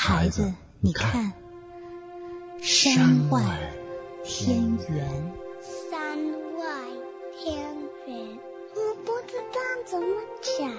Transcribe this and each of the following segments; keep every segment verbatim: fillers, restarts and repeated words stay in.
孩子，你看，山外天圆。 山外天圆，我不知道怎么讲。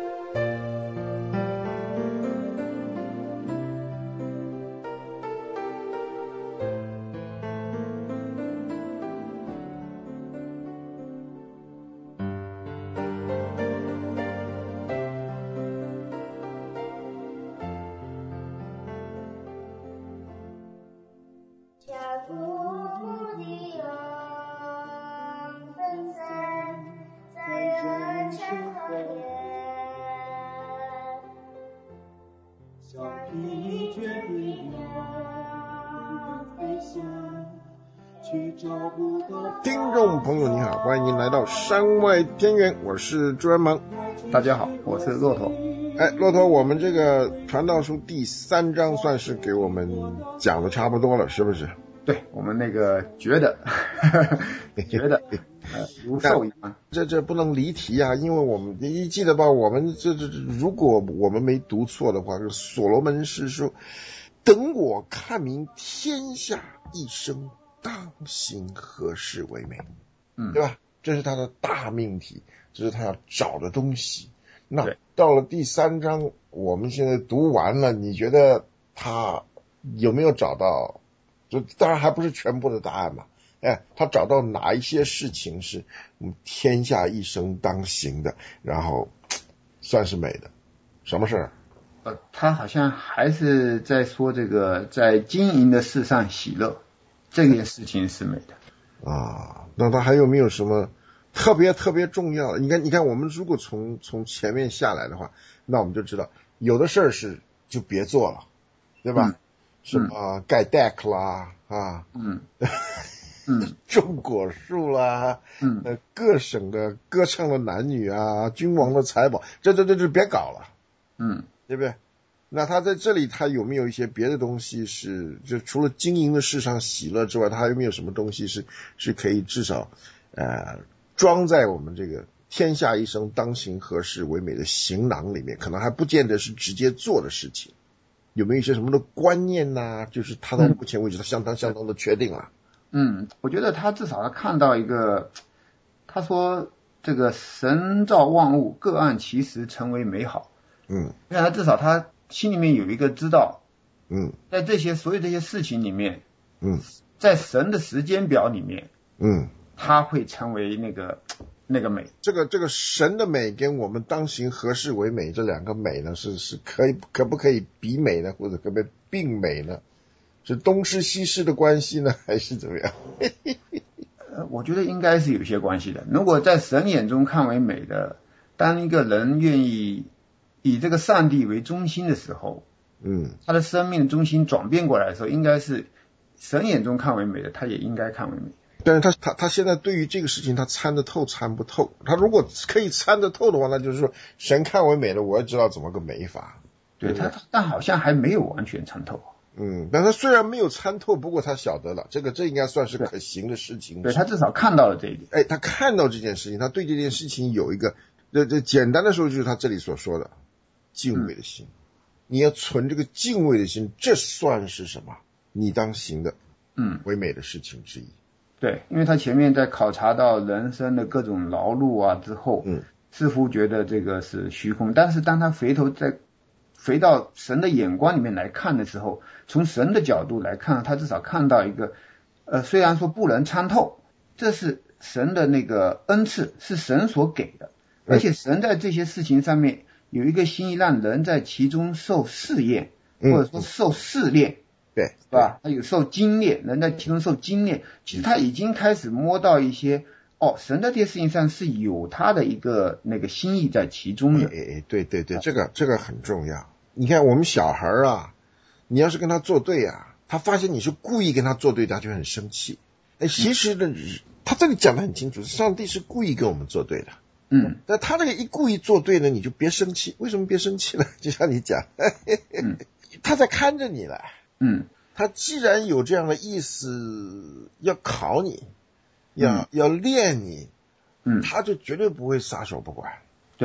听众朋友你好，欢迎来到山外天圆，我是朱元萌。 大家好，我是骆驼。 哎，骆驼，我们这个传道书第三章算是给我们讲的差不多了，是不是？ 对，我们那个觉得觉得呃如兽一般。 这这不能离题啊，因为我们你记得吧，我们这这如果我们没读错的话，所罗门是说，等我看明天下一生，当行何事为美， 嗯， 对吧？这是他的大命题，这是他要找的东西。那到了第三章，我们现在读完了，你觉得他有没有找到？就当然还不是全部的答案嘛。哎，他找到哪一些事情是嗯天下一生当行的，然后算是美的？什么事儿？ 呃，他好像还是在说这个在经营的事上喜乐，这件事情是美的啊。那他还有没有什么特别特别重要的？你看，你看，我们如果从从前面下来的话，那我们就知道有的事儿是就别做了，对吧？嗯、什么盖 deck 啦啊， 嗯嗯， 种果树啦， 嗯， 呃，各省的歌唱的男女啊，君王的财宝，这这这这别搞了， 嗯， 对不对？那他在这里，他有没有一些别的东西是，就除了经营的事上喜乐之外，他还有没有什么东西是是可以至少呃装在我们这个天下一生当行何事为美的行囊里面？可能还不见得是直接做的事情，有没有一些什么的观念呢、啊？就是他到目前为止，他相当相当的确定了。 嗯，我觉得他至少他看到一个，他说这个神造万物，各按其时成为美好。 嗯， 那他至少他心里面有一个知道， 嗯， 在这些所有这些事情里面， 嗯， 在神的时间表里面， 嗯， 他会成为那个那个美。 这个这个神的美跟我们当行何事为美这两个美呢，是是可以可不可以比美呢，或者可不可以并美呢？是东施西施的关系呢，还是怎么样？ 呃，我觉得应该是有些关系的。如果在神眼中看为美的，当一个人愿意以这个上帝为中心的时候， 嗯， 他的生命中心转变过来的时候，应该是神眼中看为美的，他也应该看为美。 但是他他他现在对于这个事情他参得透参不透，他如果可以参得透的话，那就是说神看为美的，我也知道怎么个美法。 对他，但好像还没有完全参透。 嗯，但他虽然没有参透，不过他晓得了，这个这应该算是可行的事情。 对，他至少看到了这一点。 哎，他看到这件事情，他对这件事情有一个，这这简单的说就是他这里所说的敬畏的心。嗯、你要存这个敬畏的心，这算是什么？你当行的， 嗯， 为美的事情之一。 对，因为他前面在考察到人生的各种劳碌啊之后， 嗯， 似乎觉得这个是虚空，但是当他回头在回到神的眼光里面来看的时候，从神的角度来看，他至少看到一个，呃，虽然说不能参透，这是神的那个恩赐，是神所给的，而且神在这些事情上面有一个心意，让人在其中受试验，或者说受试炼， 对， 是吧？他有受精炼，人在其中受精炼，其实他已经开始摸到一些，哦，神在这些事情上是有他的一个那个心意在其中的。 哎哎，对对对，这个这个很重要。你看我们小孩啊，你要是跟他作对啊，他发现你是故意跟他作对的，他就很生气。哎，其实呢，他这里讲得很清楚，上帝是故意跟我们作对的。 嗯， 那他这个一故意作对呢，你就别生气。为什么别生气呢？就像你讲， 嗯、 他在看着你了。 嗯， 他既然有这样的意思，要考你，要、嗯、要练你， 嗯， 他就绝对不会撒手不管。 对，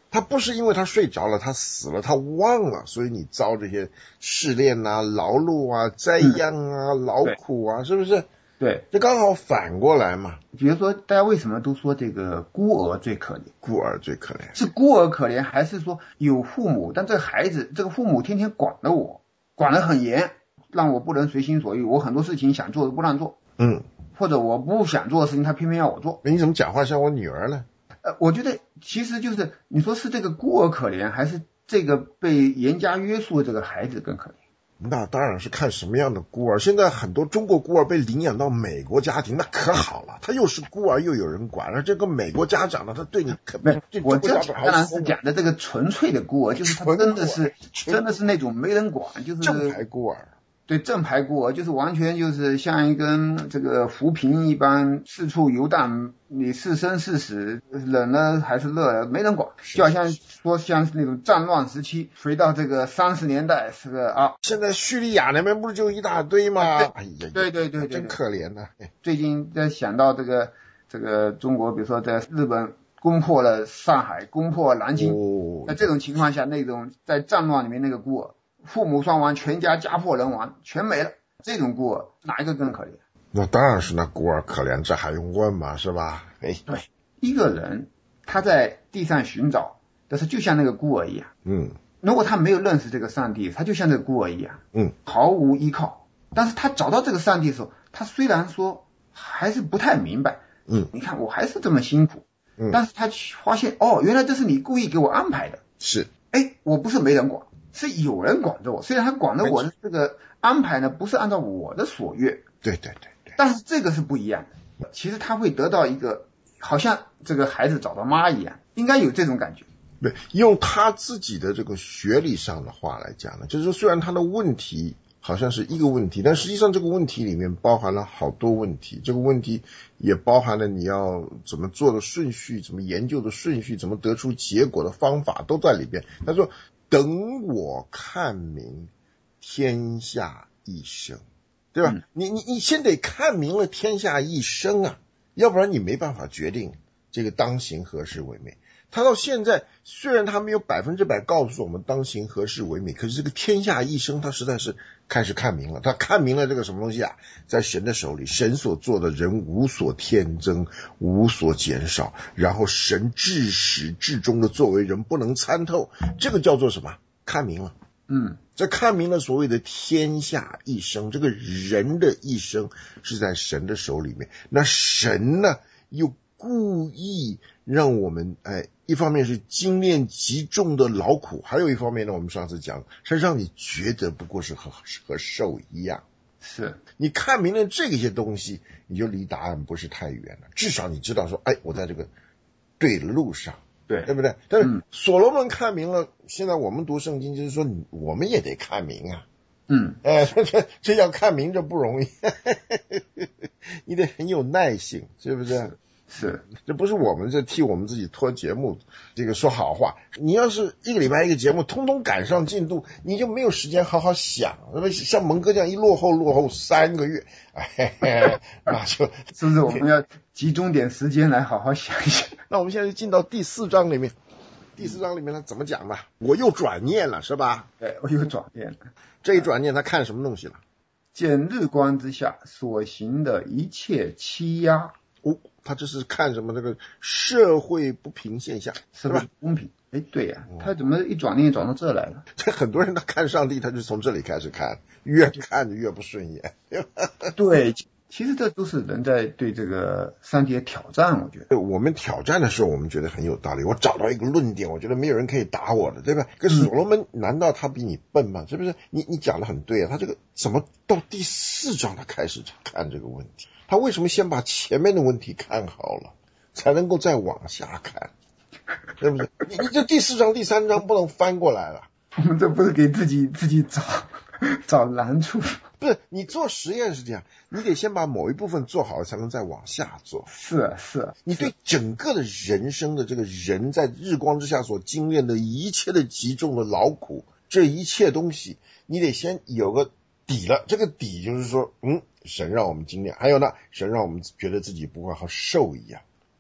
他不是因为他睡着了，他死了，他忘了，所以你遭这些试炼啊、劳碌啊、灾殃啊、嗯、劳苦啊，是不是？ 对， 这刚好反过来嘛。 比如说，大家为什么都说这个孤儿最可怜？ 孤儿最可怜， 是孤儿可怜，还是说有父母，但这个孩子，这个父母天天管着我，管得很严，让我不能随心所欲，我很多事情想做都不让做， 嗯， 或者我不想做的事情，他偏偏要我做。 你怎么讲话像我女儿呢？ 呃，我觉得其实就是你说是这个孤儿可怜，还是这个被严加约束的这个孩子更可怜？ 那当然是看什么样的孤儿。现在很多中国孤儿被领养到美国家庭，那可好了，他又是孤儿又有人管，而这个美国家长呢，他对你可没，我这当然是讲的这个纯粹的孤儿，就是他真的是真的是那种没人管，就是正牌孤儿。 对，正牌孤儿就是完全就是像一根这个浮萍一般四处游荡，你是生是死，冷了还是热了没人管，就好像说像那种战乱时期回到这个三十年代是个啊， 现在叙利亚那边不是就一大堆吗？ 对哎呀， 对对对对， 真可怜呐、啊！ 最近在想到这个这个中国，比如说在日本攻破了上海，攻破南京， 哦、 在这种情况下，那种在战乱里面那个孤儿。父母双亡，全家家破人亡，全没了。这种孤儿哪一个更可怜？ 那当然是那孤儿可怜，这还用问吗？是吧？哎， 对，一个人他在地上寻找，但是就像那个孤儿一样。 嗯， 如果他没有认识这个上帝，他就像这个孤儿一样， 嗯， 毫无依靠。但是他找到这个上帝的时候，他虽然说还是不太明白， 嗯， 你看我还是这么辛苦， 嗯， 但是他发现哦，原来这是你故意给我安排的。 是， 哎，我不是没人管。是有人管着我，虽然他管着我的这个安排呢，不是按照我的所愿， 对对对对， 但是这个是不一样的。其实他会得到一个，好像这个孩子找到妈一样，应该有这种感觉。 对，用他自己的这个学理上的话来讲呢，就是说虽然他的问题好像是一个问题，但实际上这个问题里面包含了好多问题，这个问题也包含了你要怎么做的顺序，怎么研究的顺序，怎么得出结果的方法都在里边。他说等我看明天下一生，对吧？嗯、你你你先得看明了天下一生啊，要不然你没办法决定这个当行何事为美。他到现在虽然他没有百分之百告诉我们当行何事为美，可是这个天下一生他实在是开始看明了。他看明了这个什么东西啊，在神的手里，神所做的人无所添增，无所减少，然后神至始至终的作为人不能参透，这个叫做什么？看明了。 嗯， 这看明了所谓的天下一生，这个人的一生是在神的手里面。那神呢又故意让我们哎，一方面是经验极重的劳苦，还有一方面呢，我们上次讲是让你觉得不过是和和兽一样。 是你看明了这些东西，你就离答案不是太远了，至少你知道说，哎，我在这个对的路上， 对对不对？但是所罗门看明了，现在我们读圣经就是说，我们也得看明啊。 嗯， 哎，这这要看明这不容易，你得很有耐性，是不是？ 是， 这不是我们这替我们自己拖节目，这个说好话。你要是一个礼拜一个节目，通通赶上进度，你就没有时间好好想。像蒙哥这样一落后落后三个月，哎，那就是不是我们要集中点时间来好好想一想？ 那我们现在就进到第四章里面，第四章里面他怎么讲吧？我又转念了，是吧？ 对，我又转念了。 这一转念，他看什么东西了？ 见日光之下所行的一切欺压。 哦，他这是看什么？这个社会不平现象， 是不是公平？哎，对呀、啊，他怎么一转念转到这来了？ 这很多人他看上帝，他就从这里开始看，越看越不顺眼。 对，其实这都是人在对这个上帝的挑战，我觉得。 我们挑战的时候，我们觉得很有道理。我找到一个论点，我觉得没有人可以打我的，对吧？可所罗门难道他比你笨吗？是不是？你你讲的很对啊，他这个怎么到第四章他开始看这个问题？他为什么先把前面的问题看好了，才能够再往下看，对不对？你你这第四章、第三章不能翻过来了。 我们这不是给自己自己找找难处？ 不是，你做实验是这样，你得先把某一部分做好了，才能再往下做。 是是， 你对整个的人生的这个人在日光之下所经验的一切的极重的劳苦，这一切东西，你得先有个底了。这个底就是说，嗯，神让我们经验，还有呢，神让我们觉得自己不会和兽一样。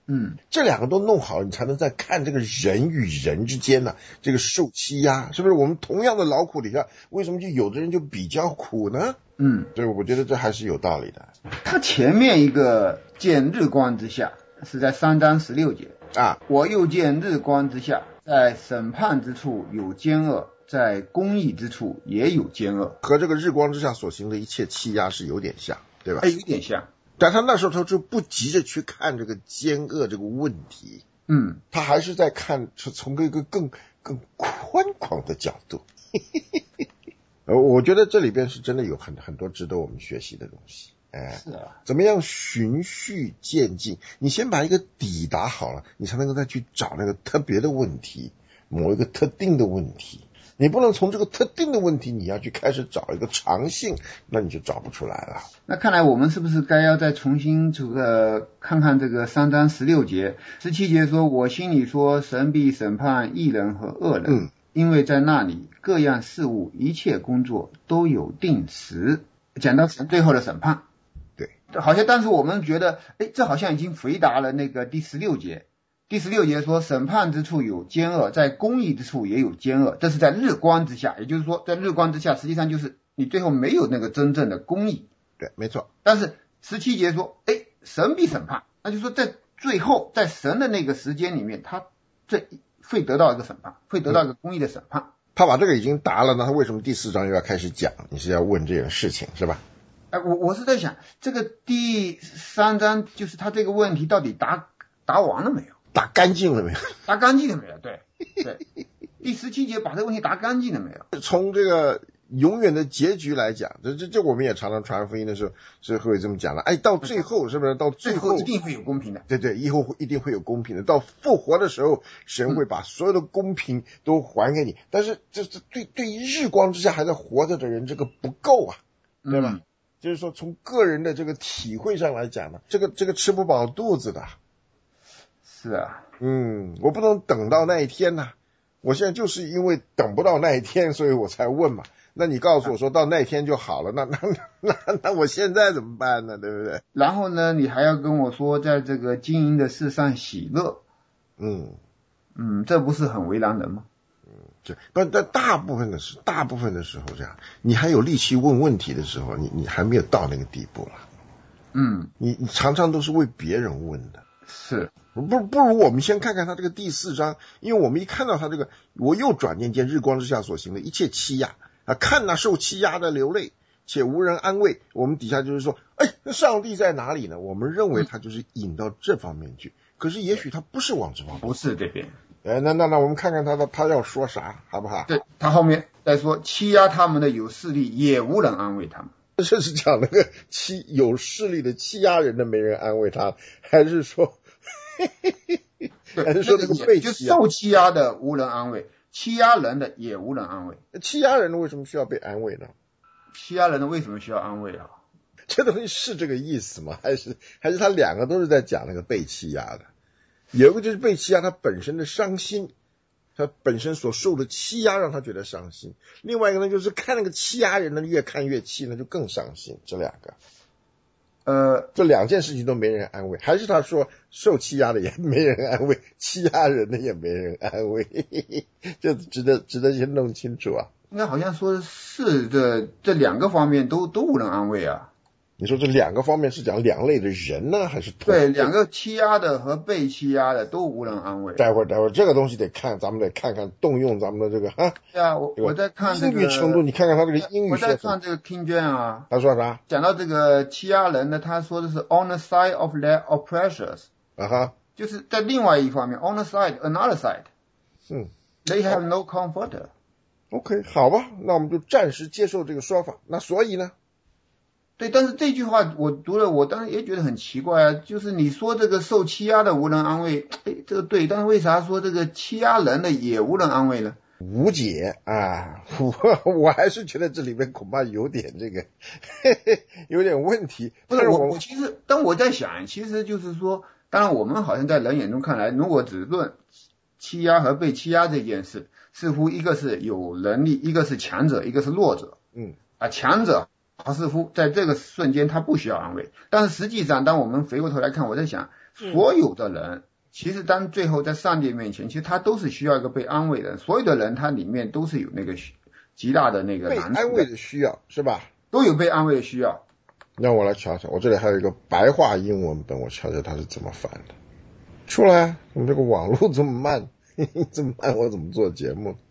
嗯， 这两个都弄好，你才能再看这个人与人之间呢、啊，这个受欺压，是不是？我们同样的劳苦底下，为什么就有的人就比较苦呢？ 嗯， 所以我觉得这还是有道理的。 他前面一个见日光之下是在三章十六节啊， 我又见日光之下，在审判之处有奸恶，在公义之处也有奸恶， 和这个日光之下所行的一切欺压是有点像，对吧？ 哎，有点像。 但他那时候他就不急着去看这个奸恶这个问题， 嗯， 他还是在看从一个更更宽广的角度。呃，我觉得这里边是真的有很很多值得我们学习的东西。哎， 是啊， 怎么样循序渐进？你先把一个底打好了，你才能够再去找那个特别的问题，某一个特定的问题。你不能从这个特定的问题，你要去开始找一个常性，那你就找不出来了。 那看来我们是不是该要再重新这个看看这个三章十六节、十七节说，我心里说，神必审判义人和恶人，嗯，因为在那里各样事物、一切工作都有定时。讲到神最后的审判， 对， 好像当时我们觉得，哎，这好像已经回答了那个第十六节。第十六节说，审判之处有奸恶，在公义之处也有奸恶，这是在日光之下，也就是说在日光之下实际上就是你最后没有那个真正的公义。 对，没错。 但是十七节说，哎，神必审判，那就是说在最后在神的那个时间里面，他这会得到一个审判，会得到一个公义的审判、嗯、 他把这个已经答了，那他为什么第四章又要开始讲？你是要问这件事情是吧？ 哎，我我是在想这个第三章就是他这个问题到底答答完了没有， 答干净了没有？ 答干净了没有？对对，第十七节把这个问题答干净了没有？ 从这个永远的结局来讲，这这这我们也常常传福音的时候是会这么讲的。哎，到最后是不是？到最后一定会有公平的。 对对，以后一定会有公平的。到复活的时候，神会把所有的公平都还给你。嗯、但是这这对对于日光之下还在活着的人，这个不够啊，对吧？嗯、就是说从个人的这个体会上来讲呢，这个这个吃不饱肚子的。 是啊， 嗯，我不能等到那一天呐、啊。我现在就是因为等不到那一天，所以我才问嘛。那你告诉我说到那一天就好了，那那那那我现在怎么办呢？对不对？ 然后呢，你还要跟我说，在这个经营的事上喜乐， 嗯嗯，这不是很为难人吗？ 嗯，这不在大部分的时大部分的时候这样，你还有力气问问题的时候，你你还没有到那个地步了。 嗯， 你你常常都是为别人问的。 是， 不不如我们先看看他这个第四章，因为我们一看到他这个，我又转念见日光之下所行的一切欺压啊，看那受欺压的流泪，且无人安慰。我们底下就是说，哎，那上帝在哪里呢？我们认为他就是引到这方面去，可是也许他不是往这方面， 不是这边。 哎，那那那我们看看他的他要说啥，好不好？ 对，他后面再说欺压他们的有势力，也无人安慰他们。 这是讲那个欺有势力的欺压人的没人安慰他，还是说？还是说这个被就受欺压的无人安慰，欺压人的也无人安慰。 欺压人的为什么需要被安慰呢？ 欺压人的为什么需要安慰啊？ 这东西是这个意思吗？还是还是他两个都是在讲那个被欺压的？有一个就是被欺压他本身的伤心，他本身所受的欺压让他觉得伤心；另外一个呢，就是看那个欺压人的越看越气，那就更伤心。这两个。 呃， 这两件事情都没人安慰，还是他说受欺压的也没人安慰，欺压人的也没人安慰，这值得值得先弄清楚啊。 应该好像说是这这两个方面都都无人安慰啊。 你说这两个方面是讲两类的人呢，还是对两个欺压的和被欺压的都无人安慰？ 待会儿待会儿这个东西得看，咱们得看看动用咱们的这个哈。 对啊，我我在看这个英语程度，你看看他这个英语。 我在看这个 King James 啊， 他说啥？ 讲到这个欺压人呢，他说的是 on the side of their oppressors， 啊哈， 就是在另外一方面 on the side another side， 嗯 ，they have no comforter。OK， 好吧，那我们就暂时接受这个说法。那所以呢？ 对，但是这句话我读了，我当然也觉得很奇怪啊。就是你说这个受欺压的无人安慰，哎，这个对，但是为啥说这个欺压人的也无人安慰呢？ 无解啊，我我还是觉得这里面恐怕有点这个，嘿嘿，有点问题。 不是我，我其实，但我在想，其实就是说，当然我们好像在人眼中看来，如果只论欺压和被欺压这件事，似乎一个是有能力，一个是强者，一个是弱者。 嗯， 啊，强者。他似乎在这个瞬间他不需要安慰，但是实际上当我们回过头来看，我在想所有的人其实当最后在上帝面前，其实他都是需要一个被安慰的，所有的人他里面都是有那个极大的那个被安慰的需要，是吧？ 都有被安慰的需要。 让我来瞧瞧，我这里还有一个白话英文本，我瞧瞧它是怎么翻的。出来，我们这个网络这么慢，这么慢，我怎么做节目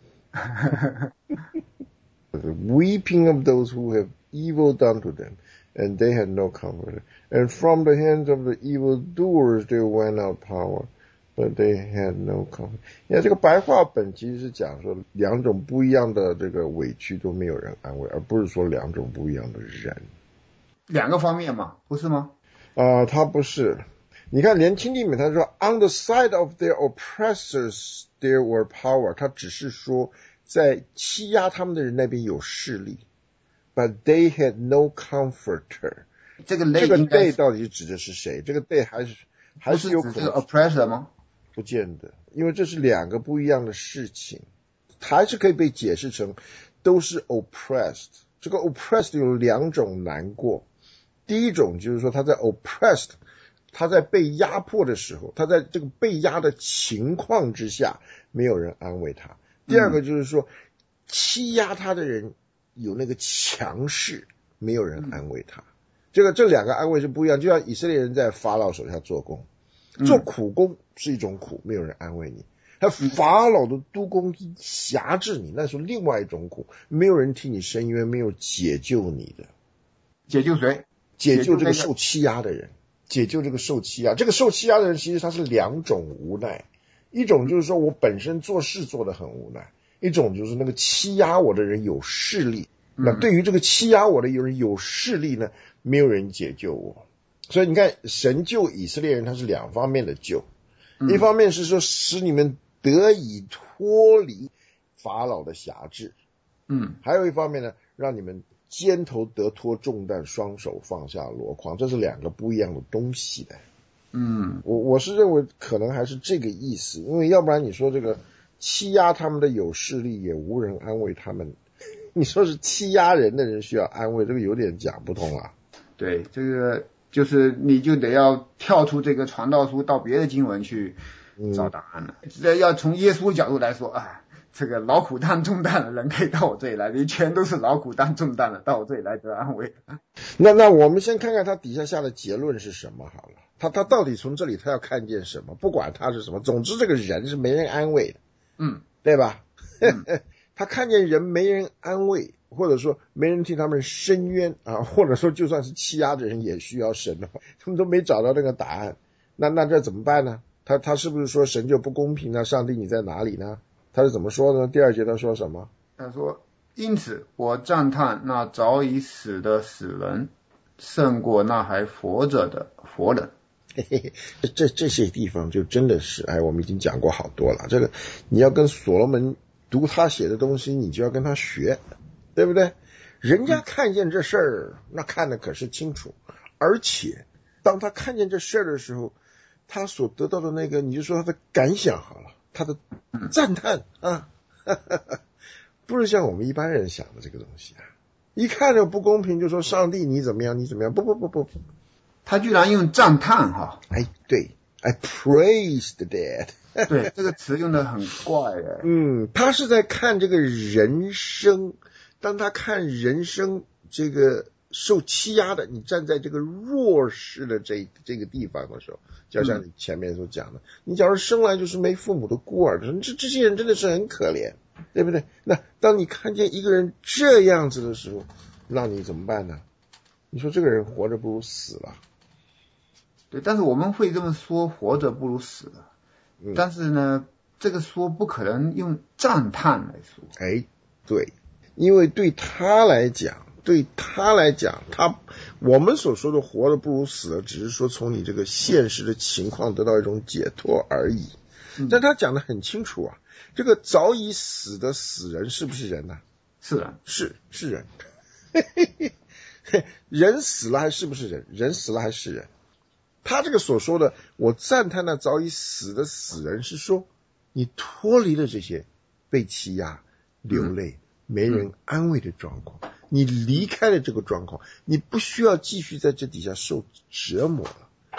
？Weeping of those who have evil done to them, and they had no comfort. And from the hands of the evildoers there went out power, but they had no comfort. 你看这个白话本其实是讲说两种不一样的这个委屈都没有人安慰，而不是说两种不一样的人。 两个方面嘛，不是吗？ 啊、呃，他不是。你看连清帝美他说 on the side of their oppressors there were power， 他只是说在欺压他们的人那边有势力 ，but they had no comforter。 这个 they 这个 they 到底指的是谁？这个 they 还是还是有可能是 oppressor 吗？ 不见得，因为这是两个不一样的事情，还是可以被解释成都是 oppressed。这个 oppressed 有两种难过，第一种就是说他在 oppressed。他在被压迫的时候，他在这个被压的情况之下，没有人安慰他。第二个就是说，欺压他的人有那个强势，没有人安慰他。这个这两个安慰是不一样，就像以色列人在法老手下做工，做苦工是一种苦，没有人安慰你。他法老的督工辖制你，那是另外一种苦，没有人替你伸冤，没有解救你的。 解救谁？ 解救这个受欺压的人。解救这个受欺压，这个受欺压的人其实他是两种无奈，一种就是说我本身做事做得很无奈，一种就是那个欺压我的人有势力。那对于这个欺压我的人有势力呢，没有人解救我。所以你看，神救以色列人，他是两方面的救，一方面是说使你们得以脱离法老的辖制，嗯，还有一方面呢，让你们肩头得脱重担，双手放下箩筐，这是两个不一样的东西的。嗯，我我是认为可能还是这个意思，因为要不然你说这个欺压他们的有势力，也无人安慰他们。你说是欺压人的人需要安慰，这个有点讲不通啊。 对，这个就是你就得要跳出这个传道书，到别的经文去找答案了。这、嗯、要从耶稣角度来说啊。这个劳苦担重担的人可以到我这里来，你全都是劳苦担重担的，到我这里来得安慰。 那那我们先看看他底下下的结论是什么好了。他他到底从这里他要看见什么？不管他是什么，总之这个人是没人安慰的，嗯，对吧？嗯、他看见人没人安慰，或者说没人替他们伸冤啊，或者说就算是欺压的人也需要神的话，他们都没找到那个答案。那那这怎么办呢？他他是不是说神就不公平呢？上帝你在哪里呢？他是怎么说呢？第二节他说什么？ 他说，因此我赞叹那早已死的死人胜过那还活着的活人。 嘿嘿嘿，这这些地方就真的是，哎，我们已经讲过好多了。这个你要跟所罗门读他写的东西，你就要跟他学，对不对？人家看见这事儿，那看的可是清楚，而且当他看见这事儿的时候，他所得到的那个，你就说他的感想好了。他的赞叹啊，不是像我们一般人想的这个东西啊，一看就不公平，就说上帝你怎么样，你怎么样？不不不不， 他居然用赞叹哈， 哎，对 ，I praise the dead， 对，这个词用的很怪哎， 嗯，他是在看这个人生，当他看人生这个受欺压的，你站在这个弱势的这这个地方的时候。就像你前面所讲的，你假如生来就是没父母的孤儿，这这些人真的是很可怜，对不对？那当你看见一个人这样子的时候，那你怎么办呢？你说这个人活着不如死了。 对，但是我们会这么说，活着不如死了。嗯、但是呢，这个说不可能用赞叹来说。 哎，对，因为对他来讲。对他来讲，他我们所说的活着不如死了，只是说从你这个现实的情况得到一种解脱而已。嗯、但他讲得很清楚啊，这个早已死的死人是不是人呢、啊？ 是人， 是是人。人死了还是不是人？人死了还是人？他这个所说的，我赞叹那早已死的死人，是说你脱离了这些被欺压、流泪、嗯、没人安慰的状况。嗯你离开了这个状况，你不需要继续在这底下受折磨了，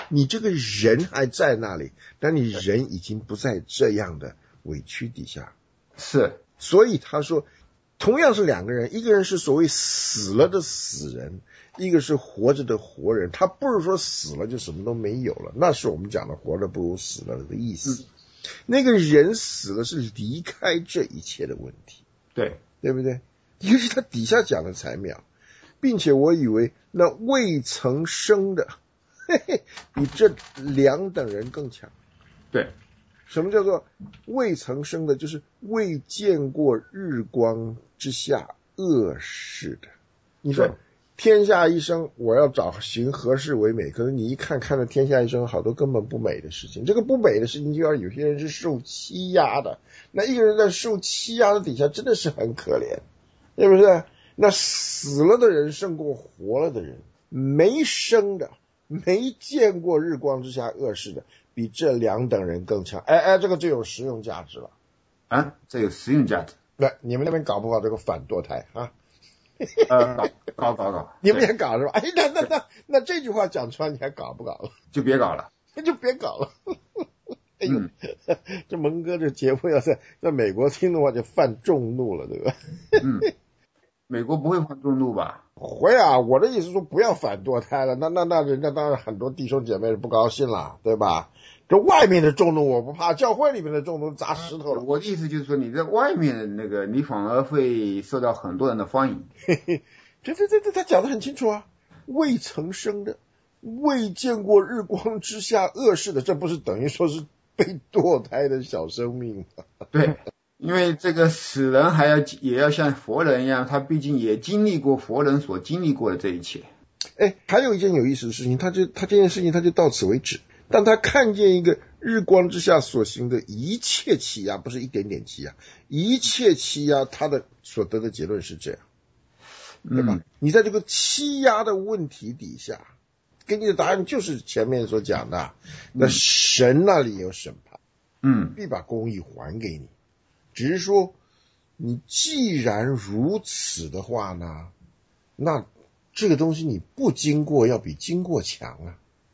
你这个人还在那里，但你人已经不在这样的委屈底下。 是， 所以他说同样是两个人，一个人是所谓死了的死人，一个是活着的活人。他不是说死了就什么都没有了，那是我们讲的活着不如死了的意思、嗯、那个人死了是离开这一切的问题， 对对不对？尤其他底下讲的才妙，并且我以为那未曾生的嘿嘿比这两等人更强。 对， 什么叫做未曾生的？就是未见过日光之下恶事的。你说天下一生我要找寻何事为美，可是你一看看到天下一生好多根本不美的事情，这个不美的事情就要有些人是受欺压的，那一个人在受欺压的底下真的是很可怜，对不对？那死了的人胜过活了的人，没生的没见过日光之下恶事的比这两等人更强。哎哎，这个就有实用价值了啊，这有实用价值。 那你们那边搞不搞这个反堕胎啊？ 呃，搞搞搞搞， 你们也搞是吧？哎，那那那那这句话讲出来，你还搞不搞了？ 就别搞了， 就别搞了。哎呦， 嗯、 这蒙哥这节目要在在美国听的话，就犯众怒了，对吧？ 嗯，美国不会犯众怒吧？ 会啊，我的意思说不要反堕胎了，那那那人家当然很多弟兄姐妹是不高兴了，对吧？这外面的众怒我不怕，教会里面的众怒砸石头了。 我的意思就是说，你在外面的那个，你反而会受到很多人的欢迎。 嘿嘿，这这这这他讲得很清楚啊，未曾生的，未见过日光之下恶事的，这不是等于说是被堕胎的小生命吗？ 对。因为这个死人还要也要像佛人一样，他毕竟也经历过佛人所经历过的这一切。 哎，还有一件有意思的事情，他就他这件事情他就到此为止。当他看见一个日光之下所行的一切欺压，不是一点点欺压，一切欺压，他的所得的结论是这样，对吧？嗯、你在这个欺压的问题底下，给你的答案就是前面所讲的，那神那里有审判， 嗯， 必把公义还给你。只是说，你既然如此的话呢，那这个东西你不经过要比经过强啊。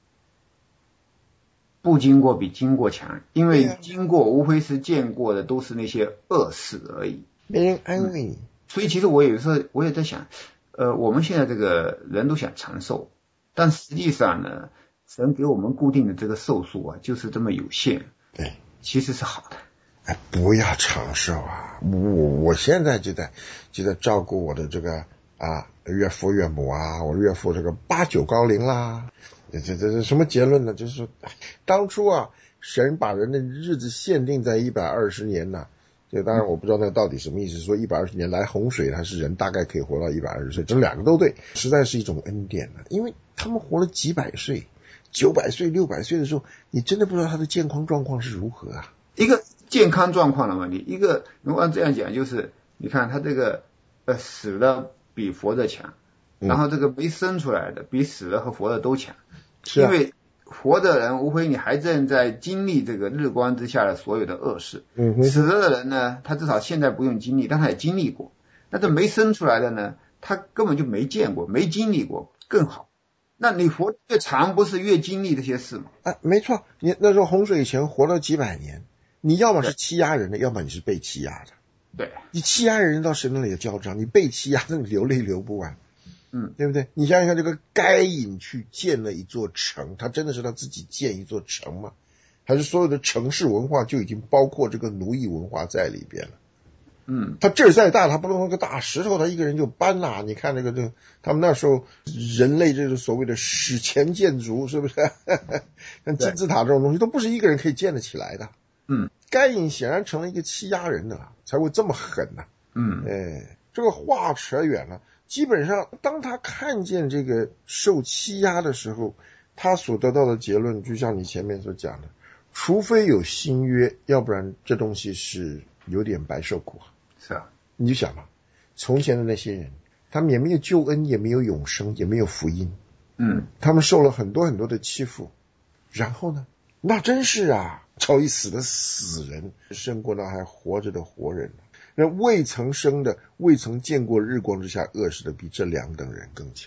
不经过比经过强，因为经过无非是见过的都是那些恶事而已， 没人安慰你、嗯。 所以其实我有时候我也在想，呃，我们现在这个人都想长寿，但实际上呢，神给我们固定的这个寿数啊，就是这么有限。 对， 其实是好的。 哎，不要长寿啊！我我现在就在就在照顾我的这个啊岳父岳母啊，我岳父这个八九高龄啦。这这这什么结论呢？就是说，当初啊，神把人的日子限定在一百二十年呐、啊。这当然我不知道那到底什么意思，说一百二十年来洪水，还是人大概可以活到一百二十岁，这两个都对，实在是一种恩典了、啊。因为他们活了几百岁、九百岁、六百岁的时候，你真的不知道他的健康状况是如何啊。 一个健康状况的问题，一个如果按这样讲，就是你看他这个呃死了比活着强，然后这个没生出来的比死了和活着都强， 是啊、 因为活的人无非你还正在经历这个日光之下的所有的恶事， 嗯哼， 死了的人呢，他至少现在不用经历，但他也经历过。那这没生出来的呢，他根本就没见过，没经历过，更好。那你活越长，不是越经历这些事吗？ 啊，没错，你那时候洪水以前活了几百年。你要么是欺压人的，要么你是被欺压的。 对， 你欺压人到神那里的交账，你被欺压的流泪流不完， 嗯， 对不对？你想想看，这个该隐去建了一座城，他真的是他自己建一座城吗？还是所有的城市文化就已经包括这个奴役文化在里边了？ 嗯， 他劲儿再大，他不能用个大石头，他一个人就搬啦。你看那个，这他们那时候人类这个所谓的史前建筑，是不是？像金字塔这种东西，都不是一个人可以建得起来的。 嗯， 该隐显然成了一个欺压人的，才会这么狠呐、啊。 嗯， 哎，这个话扯远了。基本上，当他看见这个受欺压的时候，他所得到的结论，就像你前面所讲的，除非有新约，要不然这东西是有点白受苦啊。 是啊， 你就想嘛，从前的那些人，他们也没有救恩，也没有永生，也没有福音， 嗯， 他们受了很多很多的欺负，然后呢，那真是啊，超一死的死人胜过那还活着的活人。那未曾生的、未曾见过日光之下恶事的，比这两等人更强。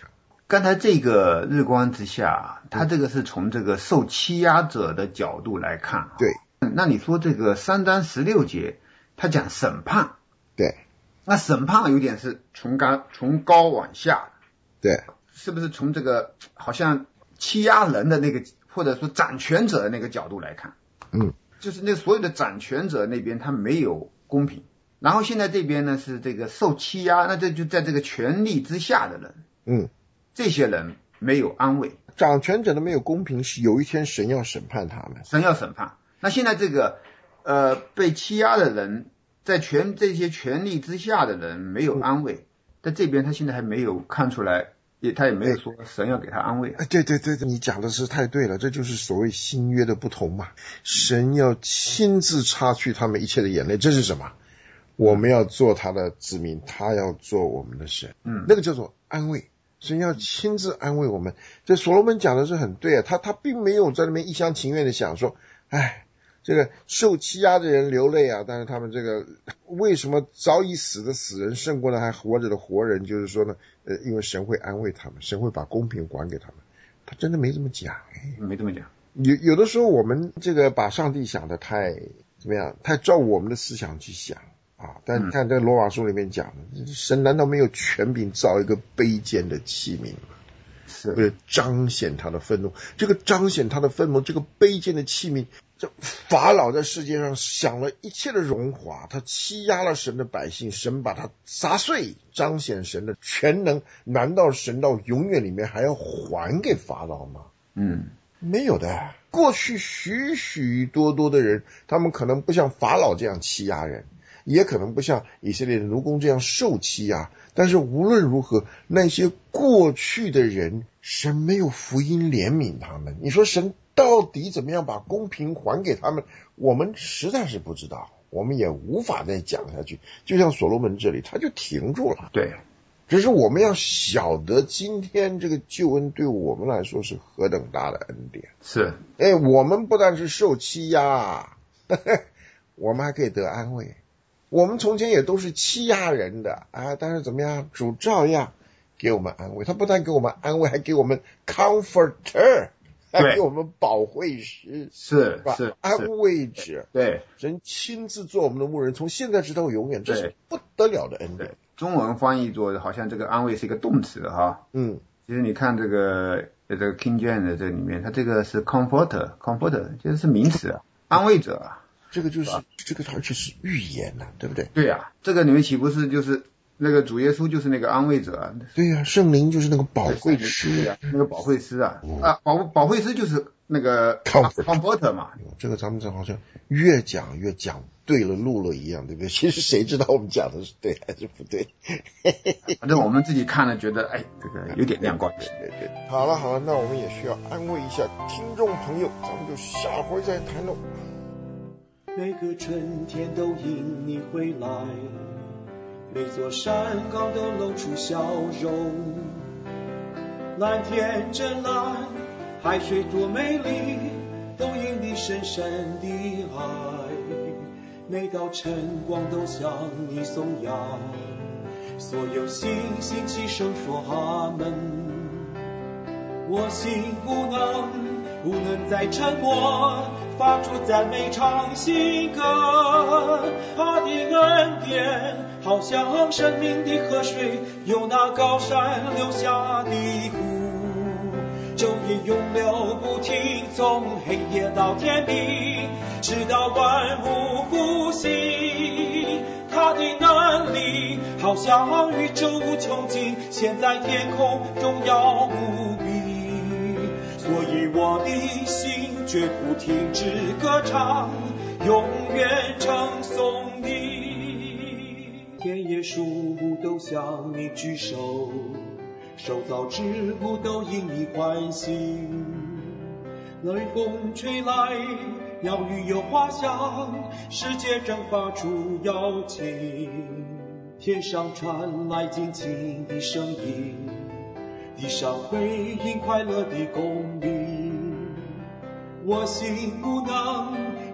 刚才这个日光之下，他这个是从这个受欺压者的角度来看。 对。 那你说这个三章十六节，他讲审判。 对。 那审判有点是从高从高往下。 对。 是不是从这个好像欺压人的那个，或者说掌权者的那个角度来看？ 嗯。 就是那所有的掌权者那边他没有公平，然后现在这边呢是这个受欺压，那这就在这个权力之下的人。 嗯。 这些人没有安慰， 掌权者的没有公平，是有一天神要审判他们， 神要审判。那现在这个呃被欺压的人，在权这些权力之下的人没有安慰，在这边他现在还没有看出来，也他也没有说神要给他安慰。 哎，对对对，你讲的是太对了，这就是所谓新约的不同嘛。神要亲自擦去他们一切的眼泪，这是什么？我们要做他的子民，他要做我们的神。 嗯， 那个叫做安慰。神要亲自安慰我们，这所罗门讲的是很对啊，他他并没有在那边一厢情愿的想说，哎，这个受欺压的人流泪啊，但是他们这个为什么早已死的死人胜过了还活着的活人？就是说呢，呃，因为神会安慰他们，神会把公平还给他们，他真的没这么讲， 没这么讲。 有有的时候我们这个把上帝想的太怎么样，太照我们的思想去想。啊！但你看这个罗马书里面讲的，神难道没有权柄造一个卑贱的器皿吗？ 是为了彰显他的愤怒，这个彰显他的愤怒，这个卑贱的器皿，这法老在世界上享了一切的荣华，他欺压了神的百姓，神把他砸碎，彰显神的全能。难道神到永远里面还要还给法老吗？ 嗯， 没有的。过去许许多多的人，他们可能不像法老这样欺压人，也可能不像以色列的奴工这样受欺压，但是无论如何，那些过去的人，神没有福音怜悯他们。你说神到底怎么样把公平还给他们？我们实在是不知道，我们也无法再讲下去。就像所罗门这里，他就停住了。 对， 只是我们要晓得，今天这个救恩对我们来说是何等大的恩典。 是， 哎，我们不但是受欺压，呵呵，我们还可以得安慰。我们从前也都是欺压人的啊，但是怎么样，主照样给我们安慰。他不但给我们安慰，还给我们 comforter， 还给我们保惠师， 是是安慰者。 对， 神亲自做我们的牧人，从现在直到永远，这是不得了的恩典。 中文翻译做好像这个安慰是一个动词哈。 嗯， 其实你看这个这个 King James 的这里面，它这个是 comforter comforter， 这是名词啊，安慰者啊。 这个就是这个，而且是预言呐、啊，对不对？ 对呀、啊，这个里面岂不是就是那个主耶稣就是那个安慰者啊？ 对呀、啊，圣灵就是那个保惠师啊，那个保惠师啊，嗯、啊保保惠师就是那个 comforter 嘛。 这个咱们这好像越讲越讲对了路了一样，对不对？其实谁知道我们讲的是对还是不对？ 反正我们自己看了觉得，哎，这个有点亮光。 对对对，好了好了，那我们也需要安慰一下听众朋友，咱们就下回再谈喽。 每个春天都因你回来，每座山岗都露出笑容。蓝天真蓝，海水多美丽，都因你深深的爱。每道晨光都向你颂扬，所有星星齐声说阿门。我心不能不能再沉默，发出赞美唱新歌。他的恩典好像生命的河水，由那高山流下的湖，昼夜永流不停，从黑夜到天明，直到万物复兴。他的能力好像宇宙无穷尽，现在天空荣耀无比，所以我的心绝不停止歌唱，永远称颂你。天野树木都向你举手，受造之物都因你欢喜。冷风吹来，鸟语有花香，世界正发出邀请。天上传来尽情的声音，地上回应快乐的公鸣。我心不能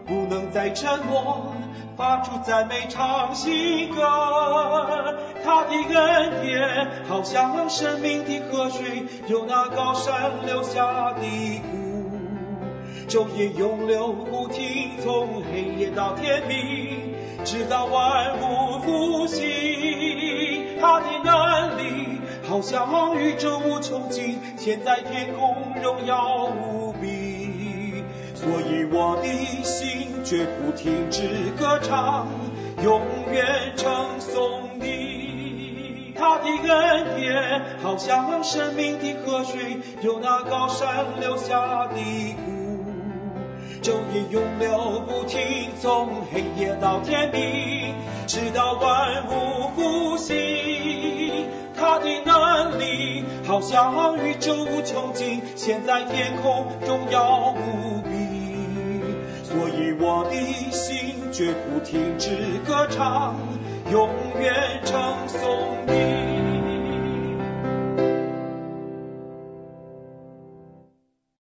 不能再沉默，发出赞美唱新歌。他的恩典好像生命的河水，由那高山流下的谷，昼夜涌流不停，从黑夜到天明，直到万物复兴。他的能力好像宇宙无穷尽，天在天空荣耀无比。所以我的心绝不停止歌唱，永远称颂你。他的恩典好像生命的河水，由那高山流下的谷，昼夜涌流不停，从黑夜到天明，直到万物复兴。他的能力好像宇宙无穷尽，现在天空荣耀无比。所以我的心绝不停止歌唱，永远称颂你。